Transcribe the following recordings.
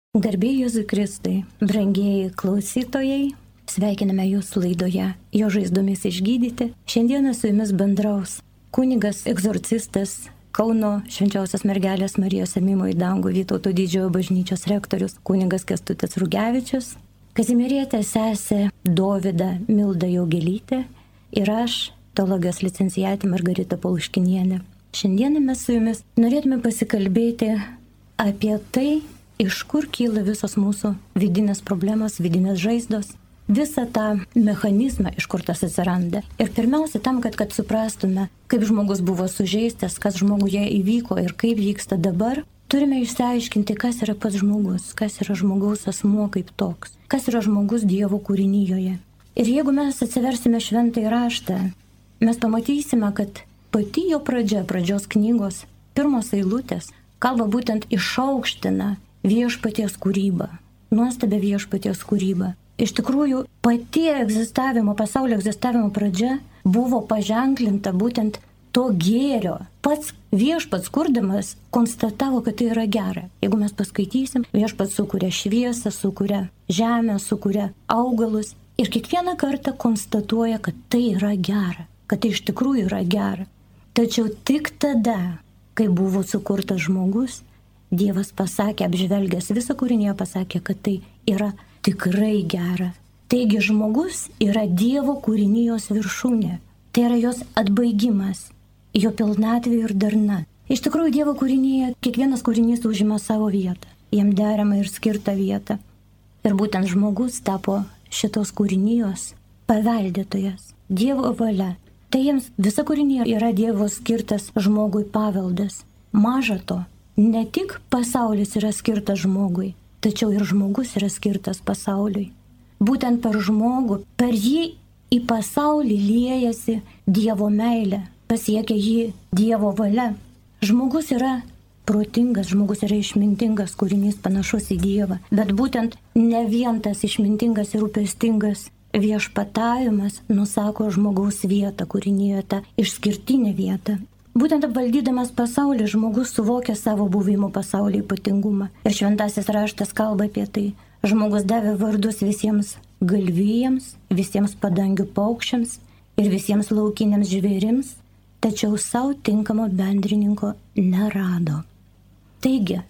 Garbė Jėzui Kristui, brangieji klausytojai, sveikiname jūsų laidoje, jo žaizdomis išgydyti. Šiandieną su jumis bendraus kunigas egzorcistas, Kauno Švenčiausios mergelės Marijos ėmimo į dangų Vytauto Didžiojo bažnyčios rektorius, kunigas Kęstutis Rugevičius, kazimierietė sesė Dovida Milda Jaugelytė ir aš, teologijos licencijatė Margarita Paluškinienė. Šiandieną mes su jumis norėtume pasikalbėti apie tai, iš kur kyla visos mūsų vidinės problemos, vidinės žaizdos, visą tą mechanizmą, iš kur tas atsiranda. Ir pirmiausia tam, kad suprastume, kaip žmogus buvo sužeistas, kas žmoguje įvyko ir kaip vyksta dabar, turime išsiaiškinti, kas yra pats žmogus, kas yra žmogaus asmuo kaip toks, kas yra žmogus Dievo kūrinyjoje. Ir jeigu mes atsiversime šventąjį raštą, mes pamatysime, kad pati jo pradžios knygos, pirmos eilutės, kalba būtent išaukština viešpaties kūrybą, nuostabę viešpaties kūrybą. Iš tikrųjų, pati pasaulio egzistavimo pradžia buvo paženklinta būtent to gėrio. Pats viešpats kurdamas konstatavo, kad tai yra gera. Jeigu mes paskaitysim, viešpats sukuria šviesą, sukuria žemę, sukuria augalus ir kiekvieną kartą konstatuoja, kad tai yra gera, kad tai iš tikrųjų yra gera. Tačiau tik tada, kai buvo sukurtas žmogus, Dievas pasakė, apžvelgęs visą kūrinį, pasakė, kad tai yra tikrai gera. Taigi žmogus yra Dievo kūrinijos viršūnė. Tai yra jos atbaigimas, jo pilnatvė ir darna. Iš tikrųjų, Dievo kūrinyje kiekvienas kūrinys užima savo vietą, jam deramą ir skirtą vietą. Ir būtent žmogus tapo šitos kūrinijos paveldėtojas, Dievo valia. Tai jiems visa kūrinija yra Dievo skirtas žmogui paveldas. Maža to, ne tik pasaulis yra skirtas žmogui, tačiau ir žmogus yra skirtas pasauliui. Būtent per žmogų, per jį į pasaulį liejasi Dievo meilė, pasiekia jį Dievo valia. Žmogus yra protingas, žmogus yra išmintingas, kūrinys panašus į Dievą, bet būtent ne vien tas išmintingas ir rūpestingas viešpatavimas nusako žmogaus vietą kūrinyje, tą išskirtinę vietą. Būtent apvaldydamas pasaulį žmogus suvokia savo buvimo pasaulio ypatingumą. Ir šventasis raštas kalba apie tai. Žmogus davė vardus visiems galvijams, visiems padangių paukščiams ir visiems laukiniams žvėrims, tačiau savo tinkamo bendrininko nerado. Taigi,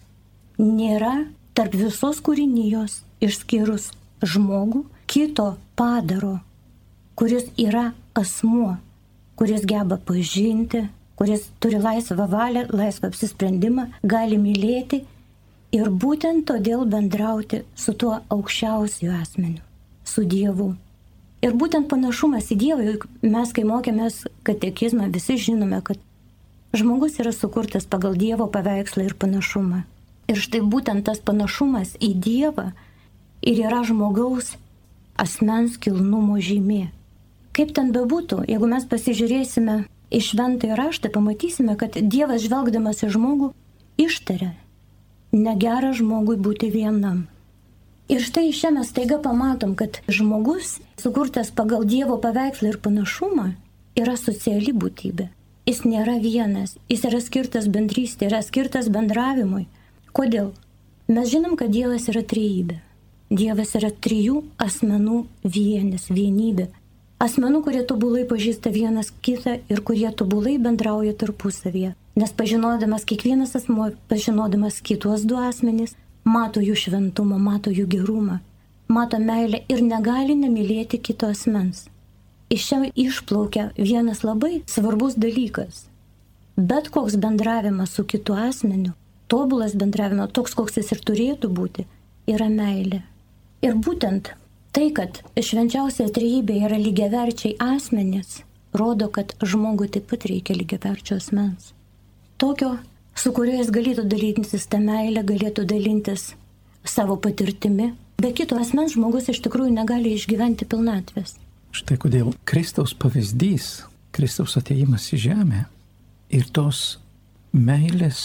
nėra tarp visos kūrinijos išskyrus žmogų kito padaro, kuris yra asmuo, kuris geba pažinti, kuris turi laisvą valią, laisvą apsisprendimą, gali mylėti ir būtent todėl bendrauti su tuo aukščiausiu asmeniu, su Dievu. Ir būtent panašumas į Dievą, juk mes, kai mokėmės katekizmą, visi žinome, kad žmogus yra sukurtas pagal Dievo paveikslą ir panašumą. Ir štai būtent tas panašumas į Dievą ir yra žmogaus asmens kilnumo žymė. Kaip ten bebūtų, jeigu mes pasižiūrėsime į šventąjį raštą, pamatysime, kad Dievas žvelgdamas į žmogų ištaria, negera žmogui būti vienam. Ir štai iš čia mes staiga pamatom, kad žmogus, sukurtas pagal Dievo paveikslą ir panašumą, yra sociali būtybė. Jis nėra vienas, jis yra skirtas bendrystė, yra skirtas bendravimui. Kodėl? Mes žinom, kad Dievas yra trejybė. Dievas yra trijų asmenų vienis, vienybė. Asmenų, kurie tobulai pažįsta vienas kitą ir kurie tobulai bendrauja tarpusavyje. Nes pažinodamas kiekvienas asmuo, pažinodamas kitos du asmenys, mato jų šventumą, mato jų gerumą, mato meilę ir negali nemylėti kito asmens. Iš čia išplaukia vienas labai svarbus dalykas. Bet koks bendravimas su kitu asmeniu, tobulas bendravimas, toks koks jis ir turėtų būti, yra meilė. Ir būtent tai, kad švenčiausioje trejybėje yra lygiaverčiai asmenys, rodo, kad žmogui taip pat reikia lygiaverčio asmens. Tokio, su kuriuo jis galėtų dalintis tą meilę, galėtų dalintis savo patirtimi. Be kito asmens žmogus iš tikrųjų negali išgyventi pilnatvės. Štai kodėl Kristaus pavyzdys, Kristaus atėjimas į žemę ir tos meilės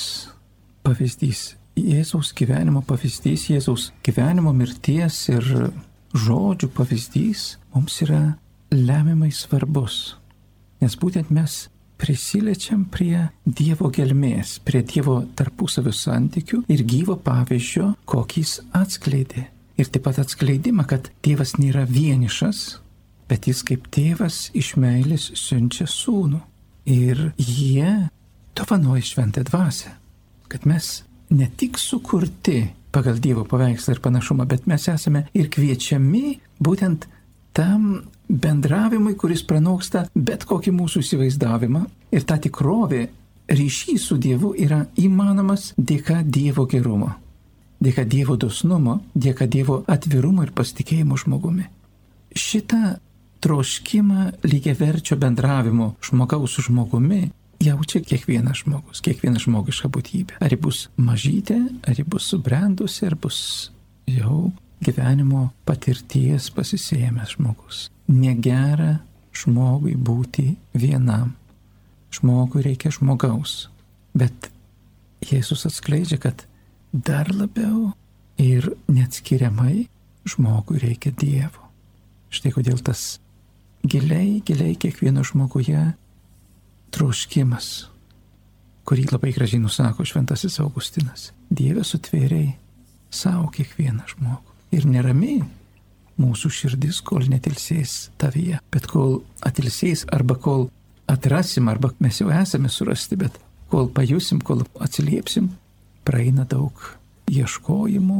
pavyzdys, Jėzaus gyvenimo pavyzdys, Jėzaus gyvenimo mirties ir žodžių pavyzdys mums yra lemiamai svarbus. Nes būtent mes prisiliečiam prie Dievo gelmės, prie Dievo tarpusavio santykių ir gyvo pavyzdžio, kokį jis atskleidė. Ir taip pat atskleidimą, kad Dievas nėra vienišas, bet jis kaip tėvas iš meilės siunčia sūnų. Ir jie dovanoja šventą dvasią, kad mes ne tik sukurti pagal Dievo paveikslą ir panašumą, bet mes esame ir kviečiami būtent tam bendravimui, kuris pranoksta bet kokį mūsų įsivaizdavimą. Ir ta tikrovė, ryšys su Dievu yra įmanomas dėka Dievo gerumo, dėka Dievo dosnumo, dėka Dievo atvirumo ir pasitikėjimo žmogumi. Šitą troškimą lygiaverčio bendravimo žmogaus su žmogumi jaučia kiekvienas žmogus, kiekviena žmogiška būtybė. Ar ji bus mažytė, ar ji bus subrendusi, ar bus jau gyvenimo patirties pasisėmęs žmogus. Negera žmogui būti vienam. Žmogui reikia žmogaus. Bet Jėzus atskleidžia, kad dar labiau ir neatskiriamai žmogui reikia Dievo. Štai kodėl tas giliai kiekvieno žmoguje troškimas, kurį labai gražiai nusako šventasis Augustinas. Dieve sutvėrei savo kiekvieną žmogų. Ir nerami mūsų širdis, kol netilsės tavyje. Bet kol atilsės, arba kol atrasim, arba mes jau esame surasti, bet kol pajusim, kol atsiliepsim, praeina daug ieškojimų,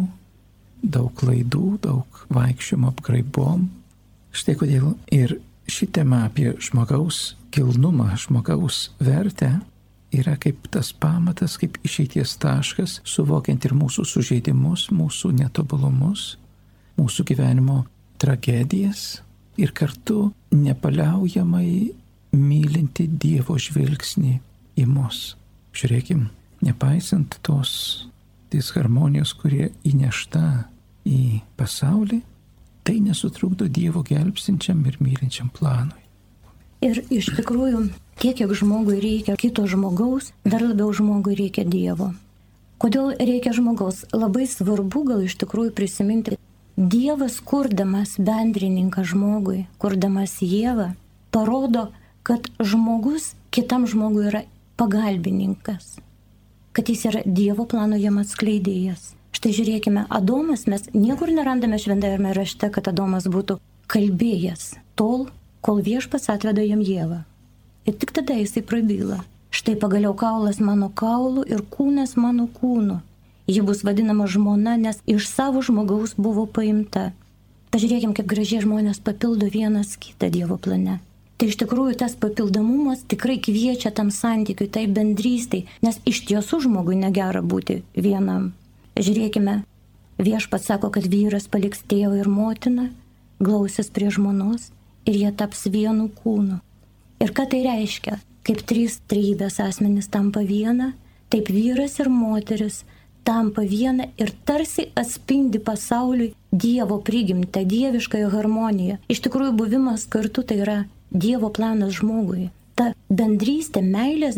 daug klaidų, daug vaikščiojimo apgraibom. Štai kodėl ir ši tema apie žmogaus kilnumą, žmogaus vertę yra kaip tas pamatas, kaip išeities taškas, suvokiant ir mūsų sužeidimus, mūsų netobulumus, mūsų gyvenimo tragedijas ir kartu nepaliaujamai mylinti Dievo žvilgsnį į mus. Žiūrėkim, nepaisant tos disharmonijos, kurie įnešta į pasaulį, tai nesutrukdo Dievo gelbstinčiam ir mylinčiam planui. Ir iš tikrųjų, kiek žmogui reikia kito žmogaus, dar labiau žmogui reikia Dievo. Kodėl reikia žmogaus? Labai svarbu gal iš tikrųjų prisiminti, Dievas, kurdamas bendrininką žmogui, kurdamas Jėvą, parodo, kad žmogus kitam žmogui yra pagalbininkas, kad jis yra Dievo plano jam atskleidėjas. Štai žiūrėkime, Adomas, mes niekur nerandame šventajame rašte, kad Adomas būtų kalbėjęs tol, kol Viešpats atveda jam Jėvą. Ir tik tada jisai prabyla. Štai pagaliau kaulas mano kaulu ir kūnas mano kūnu. Ji bus vadinama žmona, nes iš savo žmogaus buvo paimta. Pažiūrėkim, kaip gražiai žmonės papildo vienas kitą Dievo plane. Tai iš tikrųjų tas papildomumas tikrai kviečia tam santykiui, tai bendrystei, nes iš tiesų žmogui negera būti vienam. Žiūrėkime, Viešpats sako, kad vyras paliks tėvą ir motiną, glausis prie žmonos ir jie taps vienu kūnu. Ir ką tai reiškia? Kaip trys trejybės asmenys tampa viena, taip vyras ir moteris tampa viena ir tarsi atspindi pasauliui Dievo prigimtą, dieviškąją harmoniją. Iš tikrųjų, buvimas kartu tai yra Dievo planas žmogui. Ta bendrystė, meilės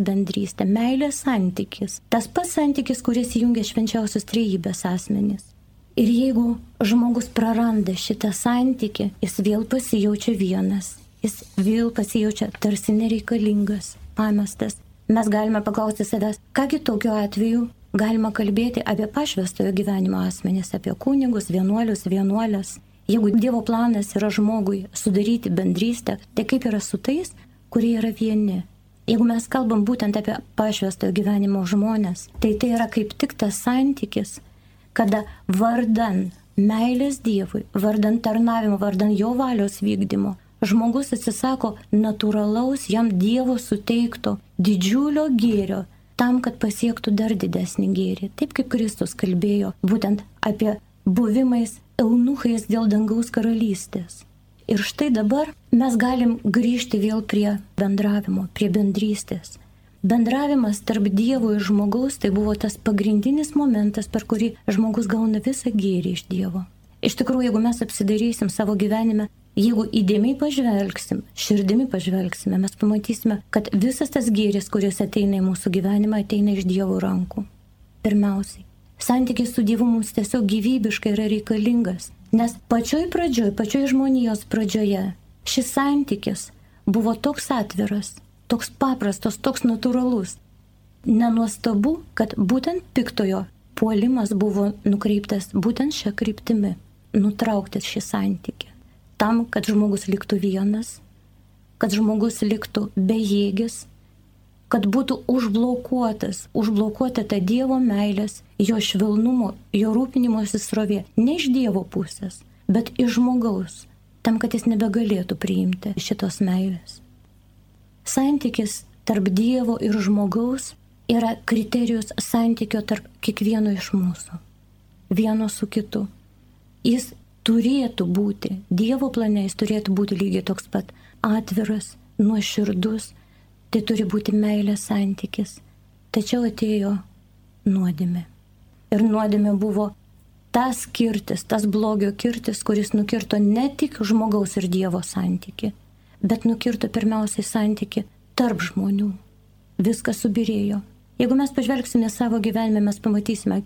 santykis. Tas pats santykis, kuris jungia švenčiausios trejybės asmenys. Ir jeigu žmogus praranda šitą santykį, jis vėl pasijaučia vienas. Jis vėl pasijaučia tarsi nereikalingas, pamestas. Mes galime paklausti savęs, kągi tokiu atveju galima kalbėti apie pašvęstojo gyvenimo asmenis, apie kunigus, vienuolius, vienuolės. Jeigu Dievo planas yra žmogui sudaryti bendrystę, tai kaip yra su tais, kurie yra vieni. Jeigu mes kalbam būtent apie pašvęstojo gyvenimo žmonės, tai yra kaip tik tas santykis, kada vardan meilės Dievui, vardan tarnavimo, vardan jo valios vykdymo, žmogus atsisako natūralaus jam Dievo suteikto didžiulio gėrio, tam, kad pasiektų dar didesnį gėrį. Taip kaip Kristus kalbėjo būtent apie buvimais eunuchais dėl dangaus karalystės. Ir štai dabar mes galim grįžti vėl prie bendravimo, prie bendrystės. Bendravimas tarp Dievo ir žmogaus tai buvo tas pagrindinis momentas, per kurį žmogus gauna visą gėrį iš Dievo. Iš tikrųjų, jeigu mes apsidairysim savo gyvenime, jeigu įdėmiai pažvelgsim, širdimi pažvelgsime, mes pamatysime, kad visas tas gėris, kuris ateina į mūsų gyvenimą, ateina iš Dievo rankų. Pirmiausiai, santykis su Dievu mums tiesiog gyvybiškai yra reikalingas, nes pačioj žmonijos pradžioje šis santykis buvo toks atviras, toks paprastas, toks natūralus. Nenuostabu, kad būtent piktojo puolimas buvo nukreiptas būtent šią kryptimį, nutraukti šį santykį. Tam, kad žmogus liktų vienas, kad žmogus liktų bejėgis, kad būtų užblokuota ta Dievo meilės, jo švelnumo, jo rūpinimosi srovė, ne iš Dievo pusės, bet iš žmogaus, tam, kad jis nebegalėtų priimti šitos meilės. Santykis tarp Dievo ir žmogaus yra kriterijus santykio tarp kiekvieno iš mūsų, vieno su kitu. Jis turėtų būti, Dievo plane jis turėtų būti lygiai toks pat atviras, nuoširdus, tai turi būti meilės santykis. Tačiau atėjo nuodėmė. Ir nuodėmė buvo tas kirtis, tas blogio kirtis, kuris nukirto ne tik žmogaus ir Dievo santykį, bet nukirto pirmiausiai santykį tarp žmonių. Viskas subirėjo. Jeigu mes pažvelgsime savo gyvenime, mes pamatysime,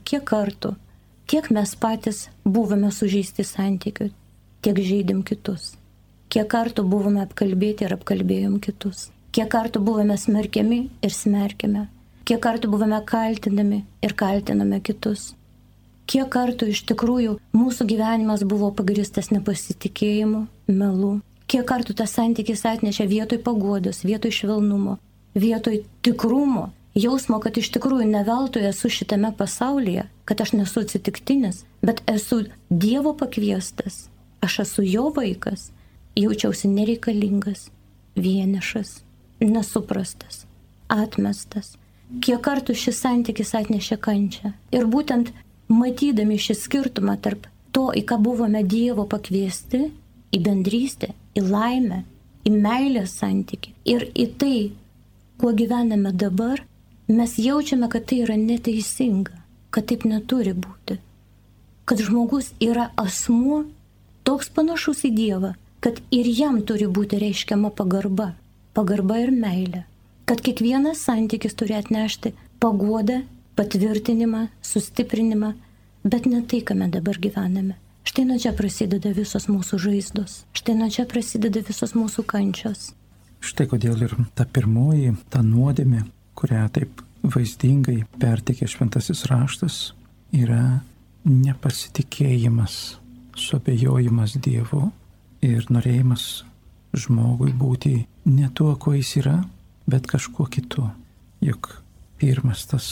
kiek mes patys buvome sužeisti santykių, tiek žaidėm kitus. Kiek kartų buvome apkalbėti ir apkalbėjom kitus. Kiek kartų buvome smerkiami ir smerkėme. Kiek kartų buvome kaltinami ir kaltiname kitus. Kiek kartų iš tikrųjų mūsų gyvenimas buvo pagrįstas nepasitikėjimu, melu. Kiek kartų tas santykis atnešė vietoj paguodos, vietoj švelnumo, vietoj tikrumo, jausmo, kad iš tikrųjų ne veltui esu šitame pasaulyje, kad aš nesu atsitiktinis, bet esu Dievo pakviestas, aš esu jo vaikas, jaučiausi nereikalingas, vienišas, nesuprastas, atmestas. Kiek kartų šis santykis atnešė kančią. Ir būtent matydami šį skirtumą tarp to, į ką buvome Dievo pakviesti, į bendrystę, į laimę, į meilės santykį ir į tai, kuo gyvename dabar, mes jaučiame, kad tai yra neteisinga, kad taip neturi būti. Kad žmogus yra asmuo toks panašus į Dievą, kad ir jam turi būti reiškiama pagarba ir meilė. Kad kiekvienas santykis turi atnešti paguodą, patvirtinimą, sustiprinimą, bet ne tai, ką mes dabar gyvename. Štai nuo čia prasideda visos mūsų žaizdos, štai nuo čia prasideda visos mūsų kančios. Štai kodėl ir ta pirmoji, ta nuodėmė, kurią taip vaizdingai perteikė šventasis raštas, yra nepasitikėjimas, suabejojimas Dievu ir norėjimas žmogui būti ne tuo, kuo jis yra, bet kažkuo kitu. Juk pirmas tas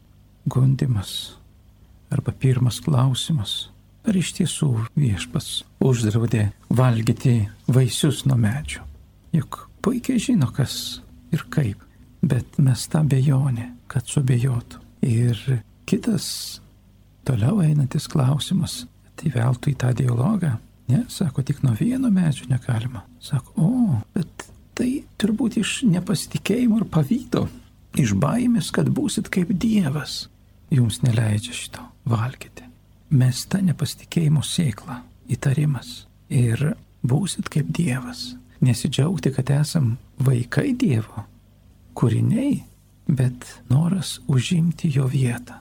gundimas arba pirmas klausimas, ar iš tiesų viešpats uždraudė valgyti vaisius nuo medžių. Juk puikiai žino, kas ir kaip, bet mes tą abejonę, kad suabejotų. Ir kitas toliau einantis klausimas, tai veltui į tą dialogą. Ne, sako, tik nuo vieno medžio negalima. Sako, bet tai turbūt iš nepasitikėjimo ir pavydo, iš baimės, kad būsit kaip Dievas, jums neleidžia šito valgyti. Mes tą nepasitikėjimo sėklą, įtarimas ir būsit kaip Dievas. Nesidžiaugti, kad esam vaikai Dievo, kūriniai, bet noras užimti jo vietą.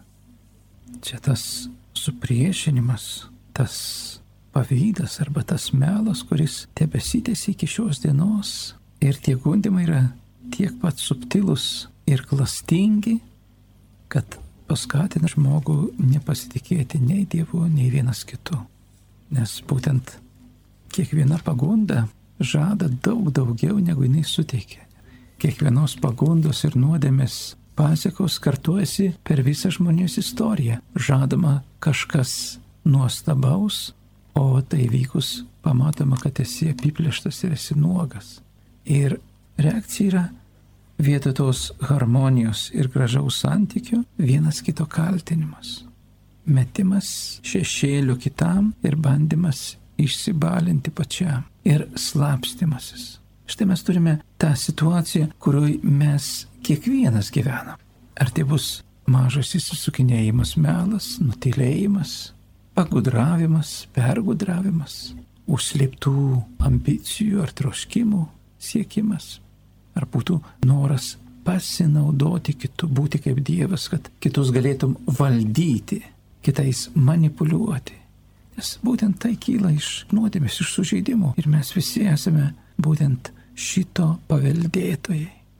Čia tas supriešinimas, tas pavydas arba tas melas, kuris tebesitęsia iki šios dienos. Ir tie gundimai yra tiek pat subtilus ir klastingi, kad paskatina žmogų nepasitikėti nei Dievu, nei vienas kitu. Nes būtent kiekviena pagunda žada daug daugiau, negu jinai suteikia. Kiekvienos pagundos ir nuodėmės pasekos kartuojasi per visą žmonijos istoriją. Žadama kažkas nuostabaus, o tai vykus pamatoma, kad esi apiplėštas ir esi nuogas. Ir reakcija yra vietoj tos harmonijos ir gražaus santykio vienas kito kaltinimas. Metimas šešėlių kitam ir bandymas išsibalinti pačiam. Ir slapstymasis. Štai mes turime tą situaciją, kurioje mes kiekvienas gyvenam. Ar tai bus mažas įsisukinėjimas, melas, nutylėjimas, pagudravimas, pergudravimas, užslėptų ambicijų ar troškimų siekimas, ar būtų noras pasinaudoti kitu, būti kaip Dievas, kad kitus galėtum valdyti, kitais manipuliuoti. Nes būtent tai kyla iš nuodėmės, iš sužeidimų. Ir mes visi esame būtent šito paveldėtojai.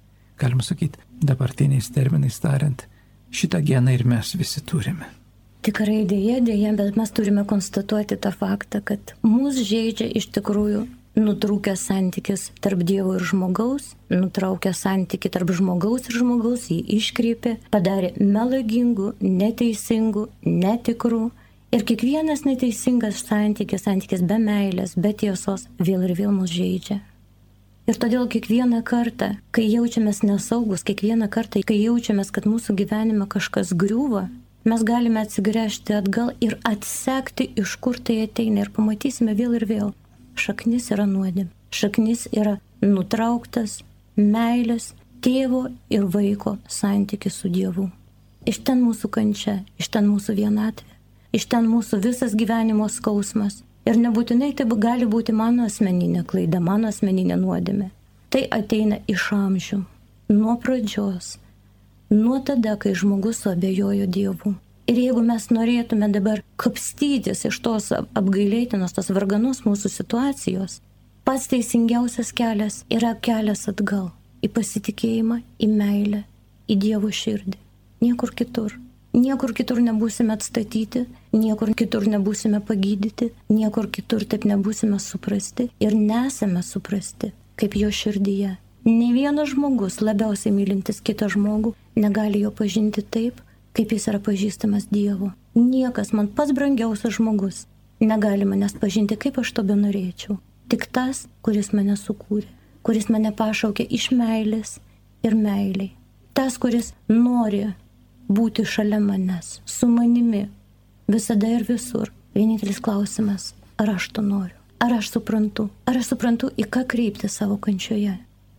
galima sakyti, dabartiniais terminais tariant, šitą geną ir mes visi turime. Tikrai dėja, bet mes turime konstatuoti tą faktą, kad mūsų žaidžia iš tikrųjų nutrūkęs santykis tarp Dievo ir žmogaus, nutraukęs santykį tarp žmogaus ir žmogaus, jį iškreipė, padarė melagingų, neteisingų, netikrų. Ir kiekvienas neteisingas santykis be meilės, be tiesos, vėl ir vėl mus žaidžia. Ir todėl kiekvieną kartą, kai jaučiamės nesaugus, kiekvieną kartą, kai jaučiamės, kad mūsų gyvenime kažkas griūva, mes galime atsigręžti atgal ir atsekti, iš kur tai ateina, ir pamatysime vėl ir vėl. Šaknis yra nuodėmė. Šaknis yra nutrauktas meilės tėvo ir vaiko santykis su Dievu. Iš ten mūsų kančia, iš ten mūsų vienatvė, iš ten mūsų visas gyvenimo skausmas. Ir nebūtinai tai gali būti mano asmeninė klaida, mano asmeninė nuodėmė. Tai ateina iš amžių, nuo pradžios, nuo tada, kai žmogus suabejojo Dievu. Ir jeigu mes norėtume dabar kapstytis iš tos apgailėtinos, tos varganos mūsų situacijos, pats teisingiausias kelias yra kelias atgal į pasitikėjimą, į meilę, į Dievo širdį. Niekur kitur. Niekur kitur nebūsime atstatyti, niekur kitur nebūsime pagydyti, niekur kitur taip nebūsime suprasti ir nesame suprasti, kaip jo širdyje. Ne vienas žmogus, labiausiai mylintis kitą žmogų, negali jo pažinti taip, kaip jis yra pažįstamas Dievo. Niekas, man pats brangiausias žmogus, negali manęs pažinti, kaip aš to benorėčiau. Tik tas, kuris mane sukūrė, kuris mane pašaukė iš meilės ir meiliai. Tas, kuris nori būti šalia manęs, su manimi, visada ir visur. Vienintelis klausimas, ar aš to noriu, ar aš suprantu, į ką kreipti savo kančioje.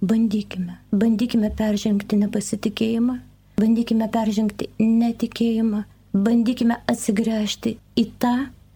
Bandykime peržengti nepasitikėjimą, bandykime peržengti netikėjimą, bandykime atsigręžti į tą,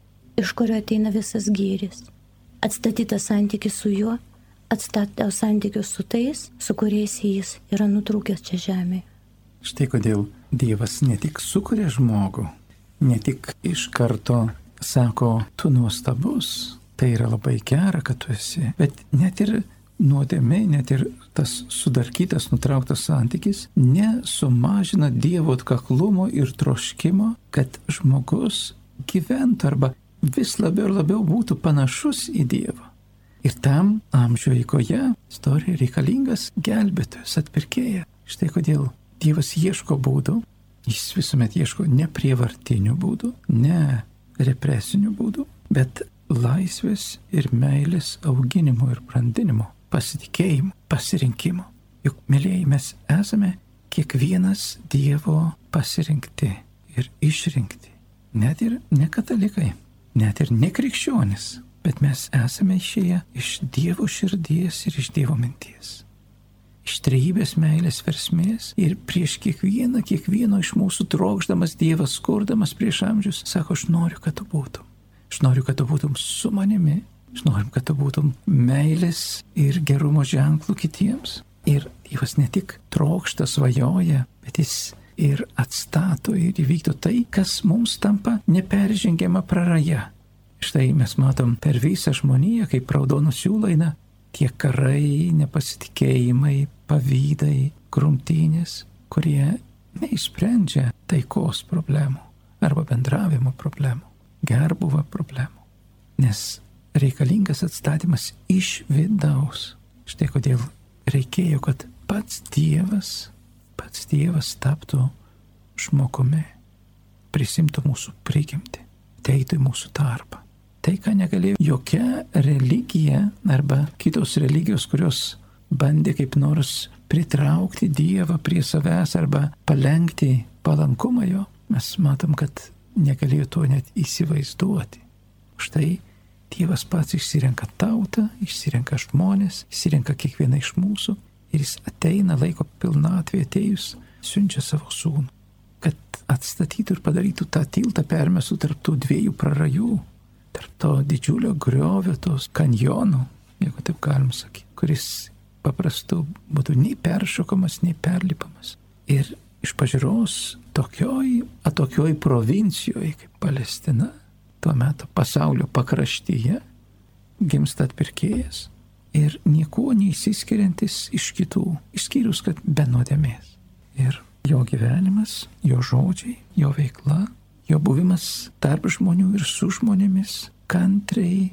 iš kurio ateina visas gėris. Atstatyti santykį su juo, atstatyti santykius su tais, su kuriais jis yra nutrūkęs čia žemėje. Štai kodėl Dievas ne tik sukuria žmogų, ne tik iš karto sako, tu nuostabus, tai yra labai gera, kad tu esi, bet net ir nuodėmė, net ir tas sudarkytas, nutrauktas santykis nesumažina Dievo atkaklumo ir troškimo, kad žmogus gyventų arba vis labiau ir labiau būtų panašus į Dievą. Ir tam amžių eigoje istorijoje reikalingas gelbėtojas, atpirkėja. Štai kodėl Dievas ieško būdų, jis visuomet ieško ne prievartinių būdų, ne represinių būdų, bet laisvės ir meilės auginimo ir brandinimo. Pasitikėjimo, pasirinkimo. Juk, mėlyjeji, mes esame kiekvienas Dievo pasirinkti ir išrinkti. Net ir ne katalikai, net ir ne krikščionis, bet mes esame išėję iš Dievo širdies ir iš Dievo minties. Iš trejybės meilės versmės ir prieš kiekvieno iš mūsų trokšdamas Dievas, skurdamas prieš amžius, sako, aš noriu, kad tu būtum. Aš noriu, kad tu būtum su manimi. Aš norim, kad tu būtum meilės ir gerumo ženklų kitiems. Ir Dievas ne tik trokšta, svajoja, bet jis ir atstato ir įvykdo tai, kas mums tampa neperžengiama praraja. Štai mes matom per visą žmoniją, kaip raudonų siūlų eina tie karai, nepasitikėjimai, pavydai, grumtynės, kurie neišsprendžia taikos problemų arba bendravimo problemų, gerbūvio problemų. Nes reikalingas atstatymas iš vidaus. Štai kodėl reikėjo, kad pats Dievas taptų žmogumi, prisimtų mūsų prigimtį, ateitų į mūsų tarpą. Tai, ką negalėjo jokia religija arba kitos religijos, kurios bandė kaip nors pritraukti Dievą prie savęs arba palenkti palankumą jo, mes matom, kad negalėjo to net įsivaizduoti. Štai Dievas pats išsirenka tautą, išsirenka žmonės, išsirenka kiekvieną iš mūsų ir jis ateina laiko pilnatvėje atėjus, siunčia savo sūnų, kad atstatytų ir padarytų tą tiltą permesų tarp tų dviejų prarajų, tarp to didžiulio griovio, tos kanjonų, jeigu taip galim sakyti, kuris paprastų būtų nei peršokamas, nei perlipamas. Ir iš pažiūros tokioj provincijoje kaip Palestina, tuo metu pasaulio pakraštyje, gimsta atpirkėjas ir niekuo neįsiskiriantis iš kitų, išskyrus, kad be nuodėmės. Ir jo gyvenimas, jo žodžiai, jo veikla, jo buvimas tarp žmonių ir su žmonėmis, kantriai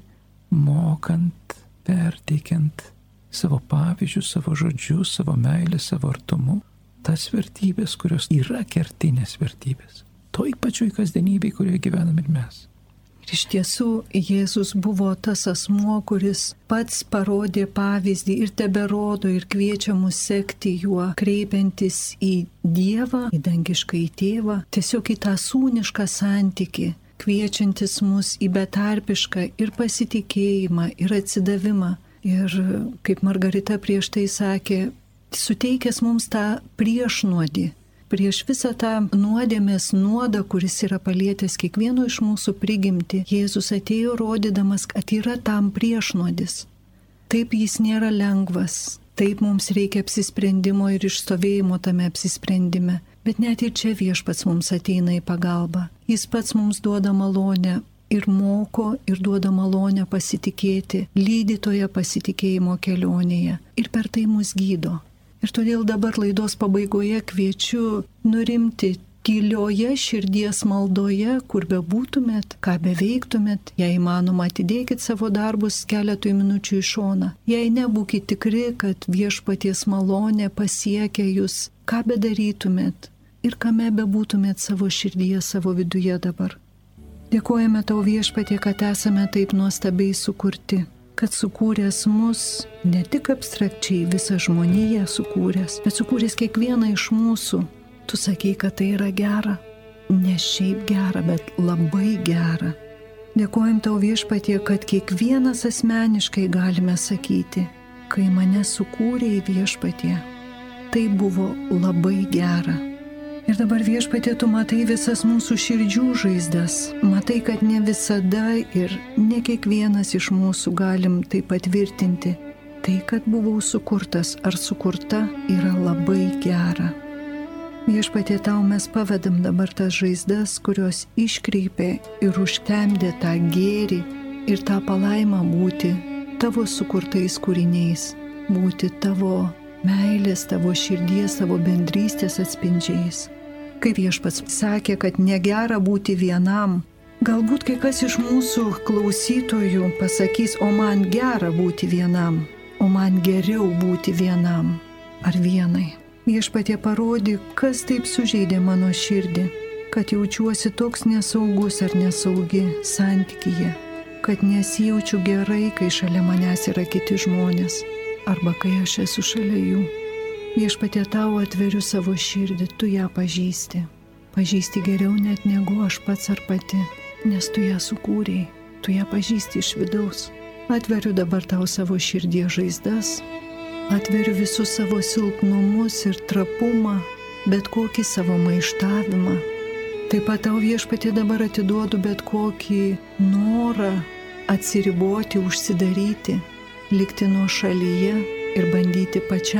mokant, perteikiant savo pavyzdžius, savo žodžius, savo meilę, savo artumu, tas vertybės, kurios yra kertinės vertybės. Toj pačioj kasdienybėj, kurioje gyvenam ir mes. Ir iš tiesų Jėzus buvo tas asmuo, kuris pats parodė pavyzdį ir teberodo ir kviečia mus sekti juo, kreipiantis į Dievą, į dangišką į Tėvą, tiesiog į tą sūnišką santykį, kviečiantis mus į betarpišką ir pasitikėjimą, ir atsidavimą. Ir kaip Margarita prieš tai sakė, suteikęs mums tą priešnuodį, prieš visą tą nuodėmės nuodą, kuris yra palietęs kiekvieno iš mūsų prigimtį, Jėzus atėjo rodydamas, kad yra tam priešnuodis. Taip jis nėra lengvas, taip mums reikia apsisprendimo ir išstovėjimo tame apsisprendime, bet net ir čia Viešpats mums ateina į pagalbą. Jis pats mums duoda malonę ir moko ir duoda malonę pasitikėti, lydi toje pasitikėjimo kelionėje ir per tai mus gydo. Ir todėl dabar laidos pabaigoje kviečiu nurimti tylioje širdies maldoje, kur bebūtumėt, ką beveiktumėt, jei įmanoma atidėkit savo darbus keletui minučių į šoną. Jei nebūkit tikri, kad Viešpaties malonė pasiekia jūs, ką bedarytumėt ir kame bebūtumėt savo širdyje, savo viduje dabar. Dėkojame tau Viešpatie, kad esame taip nuostabiai sukurti, kad sukūręs mus, ne tik abstrakčiai visą žmoniją sukūręs, bet sukūręs kiekvieną iš mūsų. Tu sakei, kad tai yra gera, ne šiaip gera, bet labai gera. Dėkojam tau Viešpatie, kad kiekvienas asmeniškai galime sakyti, kai mane sukūrei Viešpatie, tai buvo labai gera. Ir dabar Viešpatie, tu matai visas mūsų širdžių žaizdas, matai, kad ne visada ir ne kiekvienas iš mūsų galim tai patvirtinti. Tai, kad buvau sukurtas ar sukurta, yra labai gera. Viešpatie, tau mes pavedam dabar tas žaizdas, kurios iškreipė ir užtemdė tą gėrį ir tą palaimą būti tavo sukurtais kūriniais, būti tavo meilės, tavo širdies, tavo bendrystės atspindžiais. Kaip Viešpats sakė, kad negera būti vienam, galbūt kai kas iš mūsų klausytojų pasakys, o man gera būti vienam, o man geriau būti vienam ar vienai. Viešpatie, parodyk, kas taip sužeidė mano širdį, kad jaučiuosi toks nesaugus ar nesaugi santykyje, kad nesijaučiu gerai, kai šalia manęs yra kiti žmonės arba kai aš esu šalia jų. Viešpatie, tau atveriu savo širdį, tu ją pažįsti. Pažįsti geriau net negu aš pats ar pati, nes tu ją sukūrei, tu ją pažįsti iš vidaus. Atveriu dabar tau savo širdies žaizdas, atveriu visus savo silpnumus ir trapumą, bet kokį savo maištavimą. Taip pat tau Viešpatie dabar atiduodu bet kokį norą atsiriboti, užsidaryti, likti nuošalyje ir bandyti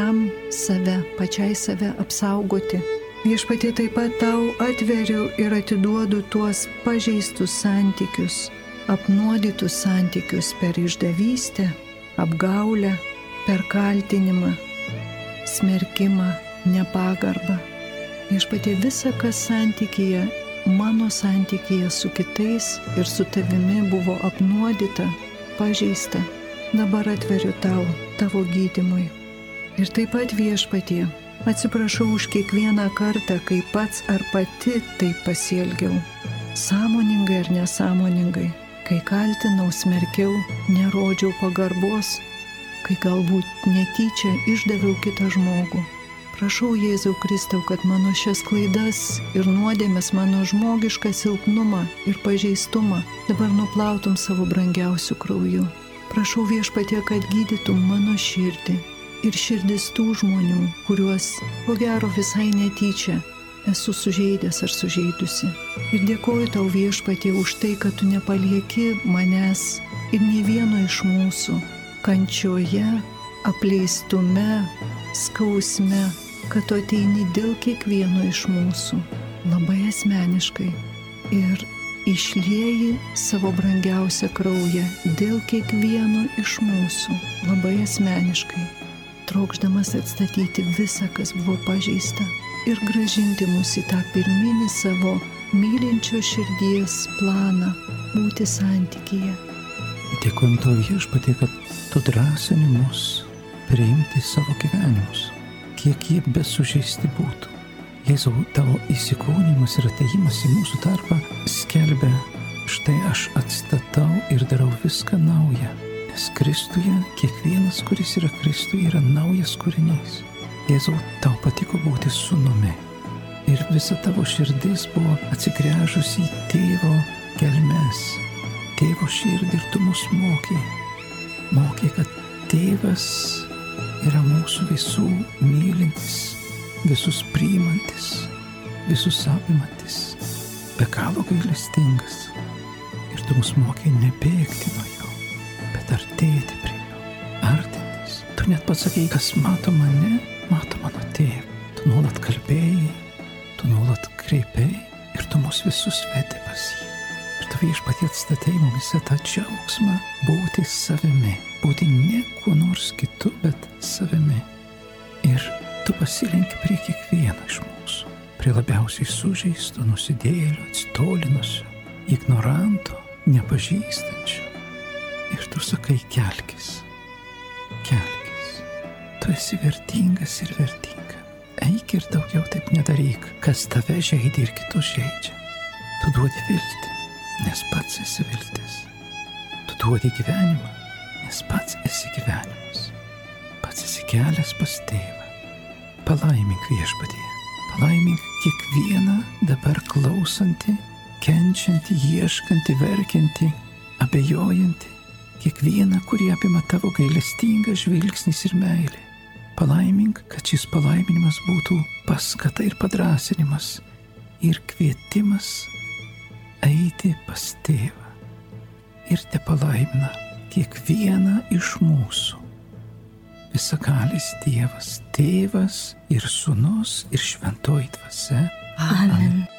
pačiai save apsaugoti. Viešpatie, taip pat tau atveriu ir atiduodu tuos pažeistus santykius, apnuodytus santykius per išdavystę, apgaulę, per kaltinimą, smerkimą, nepagarbą. Viešpatie, visa, kas santykyje, mano santykyje su kitais ir su tavimi buvo apnuodyta, pažeista, dabar atveriu tau, tavo gydymui. Ir taip pat Viešpatie, atsiprašau už kiekvieną kartą, kai pats ar pati taip pasielgiau, sąmoningai ar nesąmoningai, kai kaltinau, smerkiau, nerodžiau pagarbos, kai galbūt netyčia išdaviau kitą žmogų. Prašau Jėzau Kristau, kad mano šias klaidas ir nuodėmes, mano žmogišką silpnumą ir pažeistumą dabar nuplautum savo brangiausių krauju. Prašau Viešpatie, kad gydytum mano širdį ir širdis tų žmonių, kuriuos, ko gero, visai netyčia esu sužeidęs ar sužeidusi. Ir dėkoju tau Viešpatie už tai, kad tu nepalieki manęs ir nei vieno iš mūsų kančioje, apleistume, skausme, kad tu ateini dėl kiekvieno iš mūsų labai asmeniškai ir išlieji savo brangiausią kraują dėl kiekvieno iš mūsų, labai asmeniškai, trokšdamas atstatyti visą, kas buvo pažeista ir grąžinti mus į tą pirminį savo mylinčio širdies planą būti santykyje. Dėkojom tau, Viešpatie, kad tu drąsini mus priimti savo gyvenimus, kiek jie besužeisti būtų. Jėzau, tavo įsikūnimas ir atėjimas į mūsų tarpą skelbia, štai aš atstatau ir darau viską naują, nes Kristuje kiekvienas, kuris yra Kristuje, yra naujas kūrinys. Jėzau, tau patiko būti sūnumi ir visa tavo širdis buvo atsigręžusi į tėvo gelmes, tėvo širdį, ir tu mus mokė, kad tėvas yra mūsų visų mylintis, visus priimantis, visus apimantis, be galo gailestingas. Ir tu mus mokė nebėgti nuo jo, bet artėti prie jo, artintis. Tu net pats sakei, kas mato mane, mato mano tėvą. Tu nuolat kalbėjai, tu nuolat kreipėjai ir tu mus visus vedi pas jį. Ir tu, Viešpatie, atstatei mumise tą džiaugsmą būti savimi, būti ne kuo nors kitu, bet savimi. Ir tu pasilenki prie kiekvieno iš mūsų, prie labiausiai sužeisto, nusidėjėlio, atstolinusio, ignoranto, nepažįstančio. Ir tu sakai, kelkis. Tu esi vertingas ir vertinga. Eik ir daugiau taip nedaryk, kas tave žeidė ir kitus žeidžia. Tu duodi viltį, nes pats esi viltis. Tu duodi gyvenimą, nes pats esi gyvenimas. Pats esi kelias pas tėvą. Palaimink, Viešpatie, palaimink kiekvieną dabar klausantį, kenčiantį, ieškantį, verkiantį, abejojantį, kiekvieną, kurį apima tavo gailestingas žvilgsnis ir meilė. Palaimink, kad šis palaiminimas būtų paskata ir padrąsinimas ir kvietimas eiti pas tėvą. Ir te palaimina kiekvieną iš mūsų visagalis Dievas, Tėvas ir Sūnus ir Šventoji Dvasia. Amen.